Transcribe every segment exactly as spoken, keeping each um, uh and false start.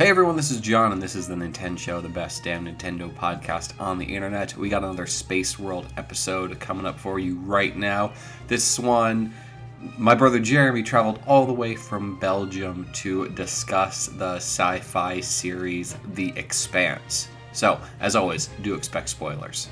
Hey everyone, this is John, and this is the Nintendo Show, the best damn Nintendo podcast on the internet. We got another Space World episode coming up for you right now. This one, my brother Jeremy traveled all the way from Belgium to discuss the sci-fi series The Expanse. So, as always, do expect spoilers.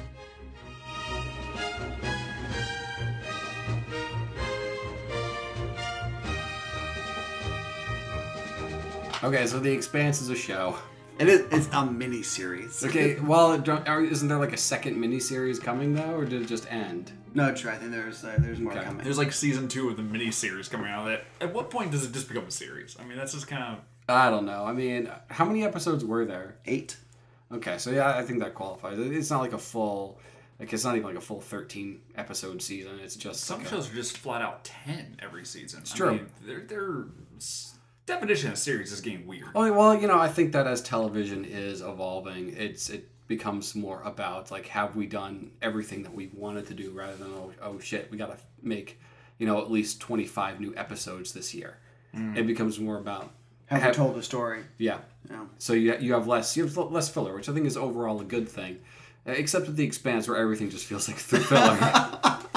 Okay, so The Expanse is a show. It is. It's a mini series. Okay, well, isn't there like a second miniseries coming though, or did it just end? No, true. I think there's uh, there's more Okay. coming. There's like season two of the mini series coming out of it. At what point does it just become a series? I mean, that's just kind of. I don't know. I mean, how many episodes were there? Eight. Okay, so yeah, I think that qualifies. It's not like a full, like it's not even like a full thirteen episode season. It's just Some like shows a, are just flat out ten every season. It's true. I mean, their their definition of series is getting weird. Oh well, you know, I think that as television is evolving, it's it becomes more about like, have we done everything that we wanted to do, rather than oh, oh shit, we gotta make, you know, at least twenty-five new episodes this year. Mm. It becomes more about Have we told the story? Yeah. Yeah. So you you have less you have less filler, which I think is overall a good thing, except with The Expanse, where everything just feels like filler.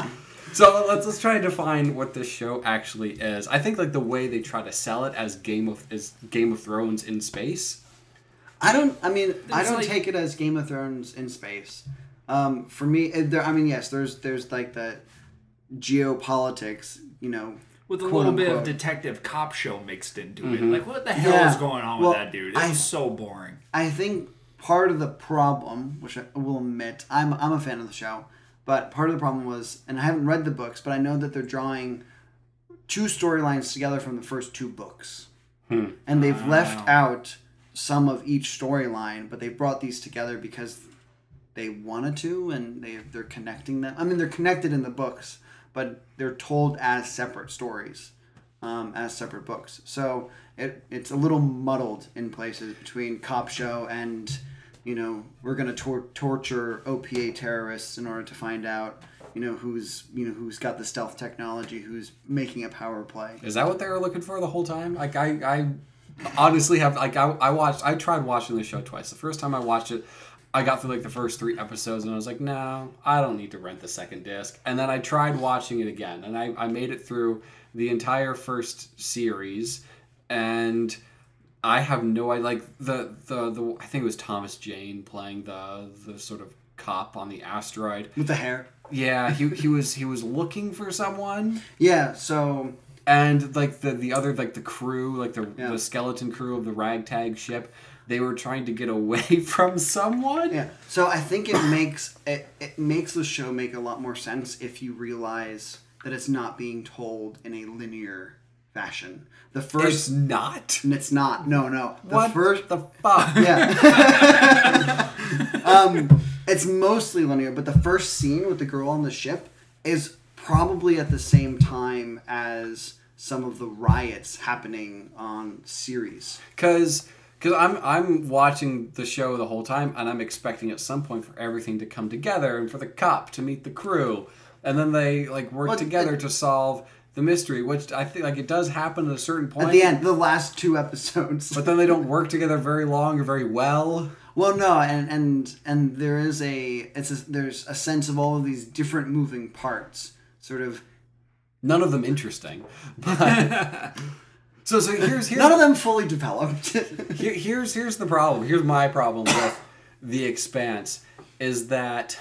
So let's let's try to define what this show actually is. I think like the way they try to sell it as Game of as Game of Thrones in space. I don't. I mean, I There's don't like- take it as Game of Thrones in space. Um, for me, it- there, I mean, yes, there's there's like the geopolitics, you know, With a quote little bit of unquote. detective cop show mixed into Mm-hmm. it. Like, what the hell Yeah. is going on Well, with that dude? It I- was so boring. I think part of the problem, which I will admit, I'm I'm a fan of the show, but part of the problem was, and I haven't read the books, but I know that they're drawing two storylines together from the first two books, Hmm. and they've Wow. left out some of each storyline, but they brought these together because they wanted to, and they they're connecting them. I mean, they're connected in the books, but they're told as separate stories, um, as separate books. So it it's a little muddled in places between cop show and, you know, we're gonna tor- torture O P A terrorists in order to find out, you know, who's you know who's got the stealth technology, who's making a power play. Is that what they were looking for the whole time? Like I, I honestly have like I, I watched I tried watching the show twice. The first time I watched it, I got through like the first three episodes and I was like, no, I don't need to rent the second disc. And then I tried watching it again, and I, I made it through the entire first series, and I have no idea. Like the, the the I think it was Thomas Jane playing the the sort of cop on the asteroid. With the hair. Yeah, he he was he was looking for someone. Yeah, so And like the, the other like the crew, like the Yeah. the skeleton crew of the ragtag ship, they were trying to get away from someone. yeah. So I think it makes it, it makes the show make a lot more sense if you realize that it's not being told in a linear fashion. The It's first not. it's not. No, no. The What first the fuck? Yeah. um, it's mostly linear, but the first scene with the girl on the ship is probably at the same time as some of the riots happening on series. Because because I'm I'm watching the show the whole time, and I'm expecting at some point for everything to come together and for the cop to meet the crew, and then they like work Well, together it- to solve the mystery, which I think like it does happen at a certain point. At the end, the last two episodes. But then they don't work together very long or very well. Well, no, and and and there is a it's a, there's a sense of all of these different moving parts, sort of. None of them interesting. But so so here's here's None of them fully developed. Here, here's here's the problem. Here's my problem with The Expanse is that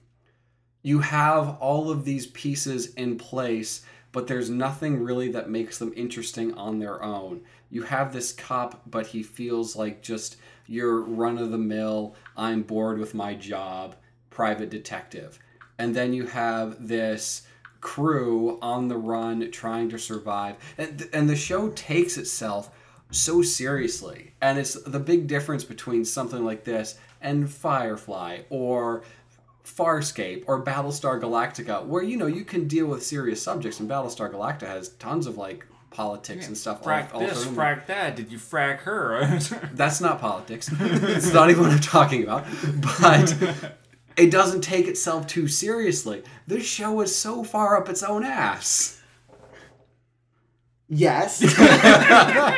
you have all of these pieces in place, but there's nothing really that makes them interesting on their own. You have this cop, but he feels like just your run-of-the-mill, I'm bored with my job, private detective. And then you have this crew on the run trying to survive. And, and the show takes itself so seriously. And it's the big difference between something like this and Firefly or Farscape or Battlestar Galactica, where, you know, you can deal with serious subjects, and Battlestar Galactica has tons of like politics and stuff. Frack all, all this, thrown in. frack that. Did you frack her? That's not politics. It's not even what I'm talking about. But it doesn't take itself too seriously. This show is so far up its own ass. Yes.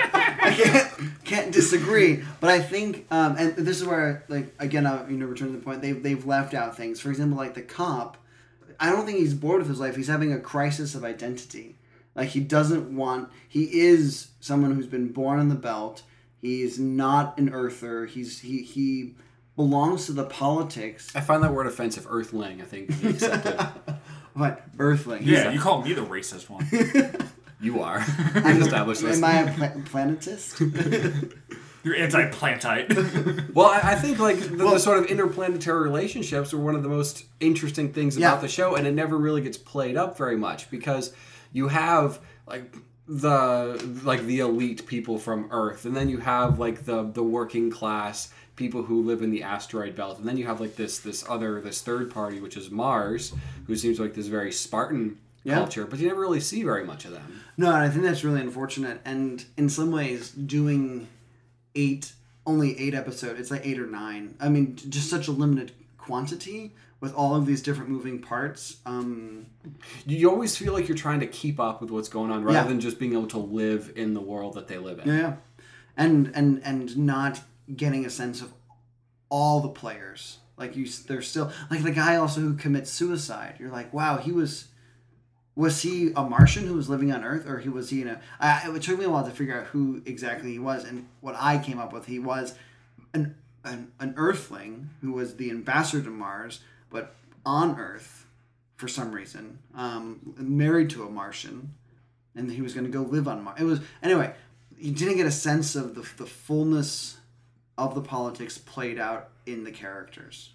I can't can't disagree. But I think, um, and this is where, like, again, I you know return to the point. They've they've left out things. For example, like the cop. I don't think he's bored with his life. He's having a crisis of identity. Like, he doesn't want... He is someone who's been born on the belt. He is not an earther. He's he he belongs to the politics. I find that word offensive. Earthling, I think, to be accepted. What? Earthling. Yeah, you call me the racist one. You are. We established this. Am I a pla- planetist? You're anti-plantite. Well, I, I think like the, well, the sort of interplanetary relationships are one of the most interesting things about yeah. the show, and it never really gets played up very much because you have like the like the elite people from Earth, and then you have like the the working class people who live in the asteroid belt, and then you have like this this other this third party, which is Mars, who seems like this very Spartan yeah. culture, but you never really see very much of them. No, and I think that's really unfortunate, and in some ways doing eight only eight episodes, it's like eight or nine, I mean just such a limited quantity with all of these different moving parts. um you always feel like you're trying to keep up with what's going on rather yeah. than just being able to live in the world that they live in. Yeah, yeah. and and and not getting a sense of all the players. Like you there's still like the guy also who commits suicide. You're like, wow, he was Was he a Martian who was living on Earth, or he was he in a? I, it took me a while to figure out who exactly he was, and what I came up with, he was an an, an Earthling who was the ambassador to Mars, but on Earth for some reason, um, married to a Martian, and he was going to go live on Mars. It was anyway. You didn't get a sense of the the fullness of the politics played out in the characters.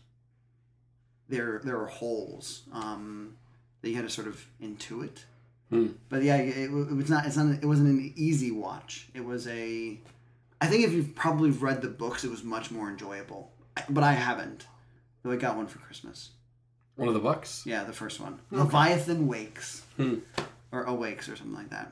There there were holes. Um, that you had to sort of intuit. Hmm. But yeah, it, it was not. It's not. It wasn't an easy watch. It was a. I think if you've probably read the books, it was much more enjoyable. But I haven't. Though I got one for Christmas. One of the books. Yeah, the first one. Okay. Leviathan Wakes, hmm. or Awakes, or something like that.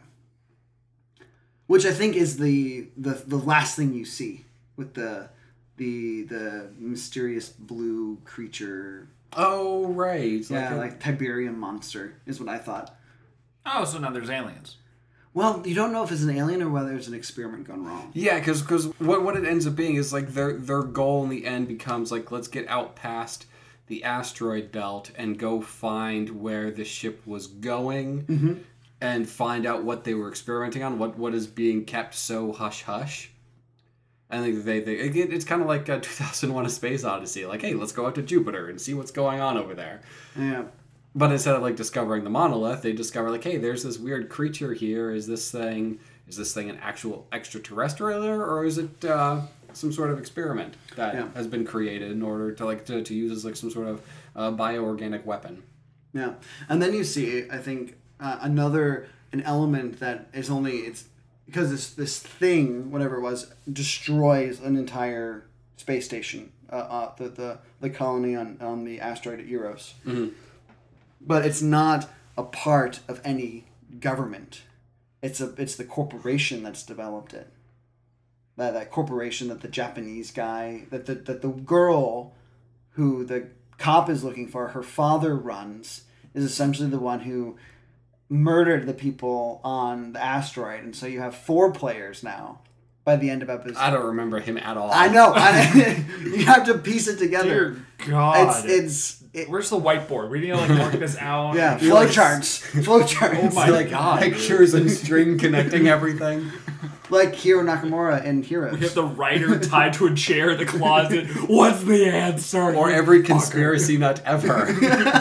Which I think is the the the last thing you see with the the the mysterious blue creature. Oh, right. Yeah, like, a... like Tiberium monster is what I thought. Oh, so now there's aliens. Well, you don't know if it's an alien or whether it's an experiment gone wrong. Yeah, because because what, what it ends up being is like their their goal in the end becomes like, let's get out past the asteroid belt and go find where the ship was going mm-hmm. and find out what they were experimenting on, what what is being kept so hush-hush. I think they, they it, it's kind of like a two thousand one: A Space Odyssey. Like, hey, let's go out to Jupiter and see what's going on over there. Yeah. But instead of like discovering the monolith, they discover like, hey, there's this weird creature here. Is this thing is this thing an actual extraterrestrial, or is it uh, some sort of experiment that yeah. has been created in order to like to, to use as like some sort of uh, bioorganic weapon? Yeah, and then you see, I think, uh, another an element that is only it's. Because this this thing, whatever it was, destroys an entire space station, uh, uh, the, the the colony on, on the asteroid at Eros. Mm-hmm. But it's not a part of any government. It's a it's the corporation that's developed it. That that corporation that the Japanese guy, that the that the girl, who the cop is looking for, her father runs, is essentially the one who murdered the people on the asteroid, and so you have four players now by the end of episode. I don't remember him at all. I know. I, you have to piece it together. Dear God. It's it's. It, Where's the whiteboard? We need to like work this out. Yeah, flow charts. Flow charts. Oh my like God. Pictures and string connecting everything. Like Hiro Nakamura in Heroes. We have the writer tied to a chair in the closet. What's the answer? Or every conspiracy nut ever.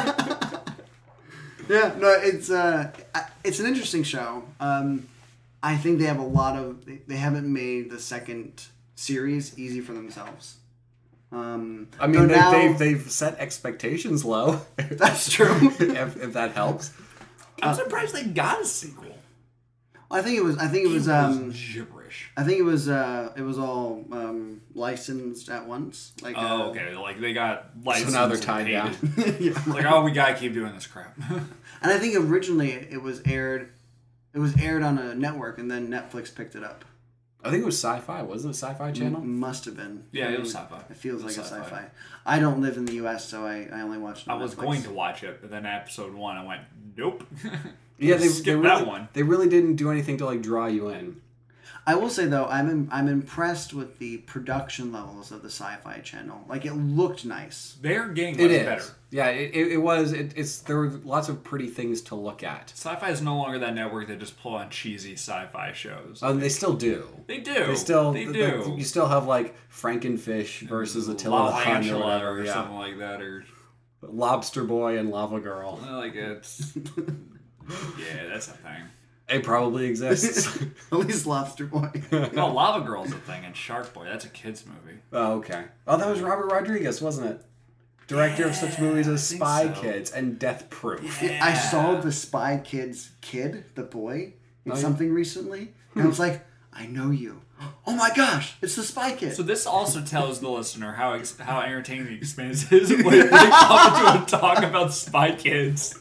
Yeah, no, it's uh, it's an interesting show. Um, I think they have a lot of. They haven't made the second series easy for themselves. Um, I mean, they, now, they've they've set expectations low. That's true. if, if that helps. I'm surprised they got a sequel. I think it was. I think it was. It was Um, gibberish. I think it was. Uh, it was all um, licensed at once. Like. Oh, uh, okay. Like they got licensed. So now they're and tied paid down. it. yeah. Like, oh, we gotta keep doing this crap. And I think originally it was aired. It was aired on a network, and then Netflix picked it up. I think it was Sci-Fi. Wasn't it a Sci-Fi channel? M- must have been. Yeah, it was sci-fi. It feels It was like sci-fi. a sci-fi. I don't live in the U S, so I, I only watch. I was Netflix. going to watch it, but then episode one, I went, nope. Yeah, they, Skip they that really, one. They really didn't do anything to like draw you in. I I will say though, I'm in, I'm impressed with the production levels of the Sci-Fi Channel. Like it looked nice. They're getting It much is. better. Yeah, it, it, it was. It, it's there were lots of pretty things to look at. Sci-Fi is no longer that network that just pull on cheesy sci-fi shows. Um, they still do. They do. They still. They the- do. the- you still have like Frankenfish versus Attila Lava the Hun or Angela whatever. or Yeah. something like that, or Lobster Boy and Lava Girl. like it's. Yeah, that's a thing. It probably exists. At least Lobster Boy. No, Lava Girl's a thing, and Shark Boy, that's a kids movie. Oh, okay. Oh, that was Robert Rodriguez, wasn't it? Director of such movies as I think Spy so. Kids and Death Proof. I saw the Spy Kids kid, the boy, in Oh, yeah? something recently, and I was like, I know you. Oh my gosh, it's the Spy Kid. So this also tells the listener how ex- how entertaining the Expanse is when they come into a talk about Spy Kids.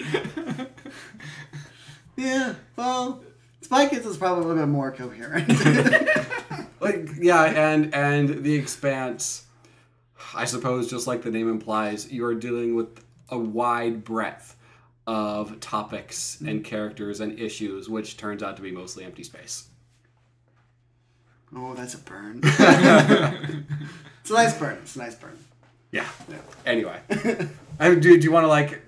Yeah, well, Spy Kids is probably a little bit more coherent. Like, yeah, and and The Expanse, I suppose, just like the name implies, you are dealing with a wide breadth of topics and characters and issues, which turns out to be mostly empty space. Oh, that's a burn. It's a nice burn. It's a nice burn. Yeah. Anyway, I, do, do you want to like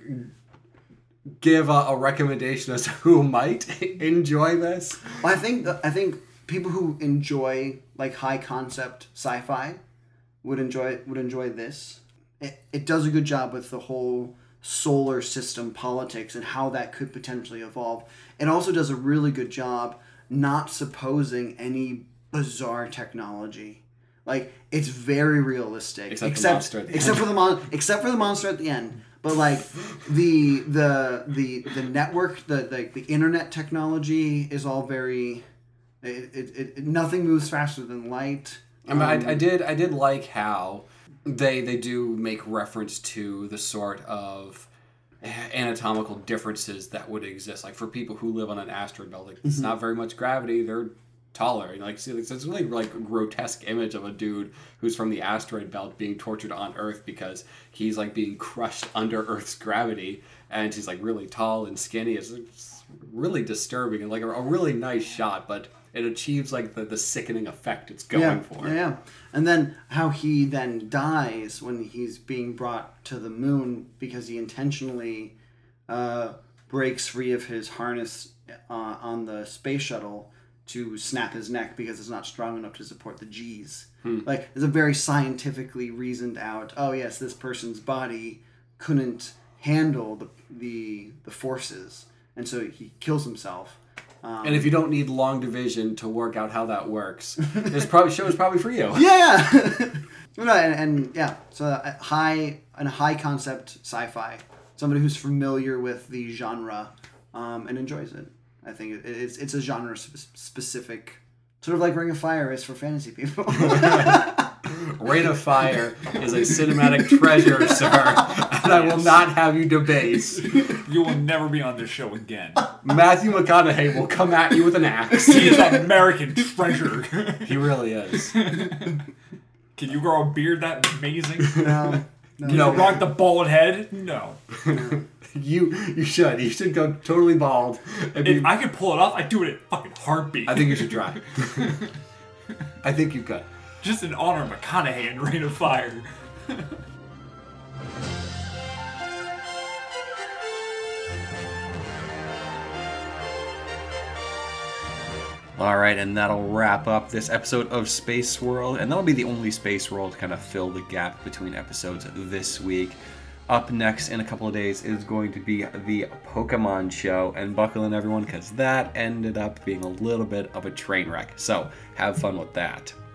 give a, a recommendation as to who might enjoy this? Well, I think I think people who enjoy like high concept sci-fi would enjoy would enjoy this. It it does a good job with the whole solar system politics and how that could potentially evolve. It also does a really good job not supposing any bizarre technology. Like it's very realistic, Except the except monster at the except end. for the mon- except for the monster at the end. But like the the the the network, the the, the internet technology is all very. It, it, it nothing moves faster than light. I mean, Um, I, I did I did like how they they do make reference to the sort of anatomical differences that would exist. Like for people who live on an asteroid belt, like it's not very much gravity. They're taller. Like see, it's it's really like a grotesque image of a dude who's from the asteroid belt being tortured on Earth because he's like being crushed under Earth's gravity, and he's like really tall and skinny. It's, it's really disturbing and like a, a really nice shot, but it achieves like the, the sickening effect it's going yeah, for. Yeah, yeah. And then how he then dies when he's being brought to the moon because he intentionally uh, breaks free of his harness uh, on the space shuttle to snap his neck because it's not strong enough to support the G's. Hmm. Like, it's a very scientifically reasoned out, oh yes, this person's body couldn't handle the the, the forces, and so he kills himself. Um, And if you don't need long division to work out how that works, this probably show is probably for you. Yeah, no, and, and yeah, so a high and a high concept sci-fi. Somebody who's familiar with the genre um, and enjoys it. I think it, it's it's a genre sp- specific, sort of like Ring of Fire is for fantasy people. Rain of Fire is a cinematic treasure, sir, and I will not have you debase. You will never be on this show again. Matthew McConaughey will come at you with an axe. He is American treasure. He really is. Can you grow a beard that amazing? no, no. Can you rock the bald head? No. You you should. You should go totally bald. And be, If I could pull it off, I'd do it in a fucking heartbeat. I think you should try. I think you could. Just in honor of McConaughey and Rain of Fire. All right, and that'll wrap up this episode of Space World, and that'll be the only Space World to kind of fill the gap between episodes this week. Up next in a couple of days is going to be the Pokemon show, and buckle in everyone because that ended up being a little bit of a train wreck. So have fun with that.